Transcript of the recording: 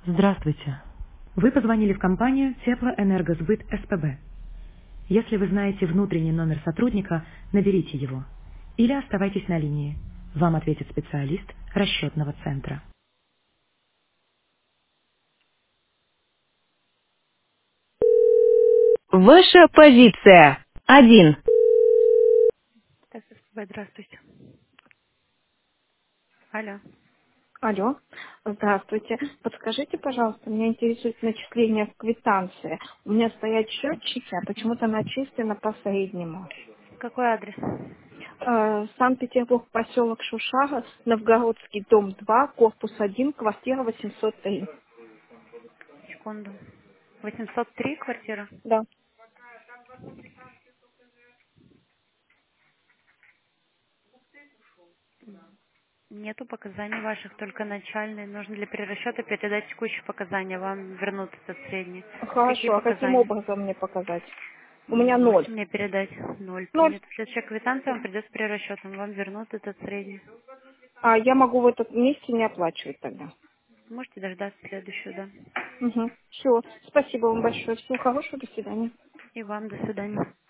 Здравствуйте. Вы позвонили в компанию Теплоэнергосбыт СПБ. Если вы знаете внутренний номер сотрудника, наберите его. Или оставайтесь на линии. Вам ответит специалист расчетного центра. Ваша позиция. Один. Так, СПБ, здравствуйте. Алло. Алло, здравствуйте. Подскажите, пожалуйста, меня интересует начисление в квитанции. У меня стоят счетчики, а почему-то начислено по среднему. Какой адрес? Санкт-Петербург, поселок Шушара, Новгородский, дом 2, корпус 1, квартира 803. Секунду. 803 квартира? Да. Нету показаний ваших, только начальные. Нужно для перерасчета передать текущие показания. Вам вернут этот средний. Какие Хорошо, а каким показания? образом мне показать? У меня ноль. Можете мне передать ноль. Ноль. Принято. Следующая квитанция вам придет с перерасчетом. Вам вернут этот средний. А я могу в этом месте не оплачивать тогда. Можете дождаться следующую, да. Угу. Все. Спасибо вам большое. Всего хорошего. До свидания. И вам до свидания.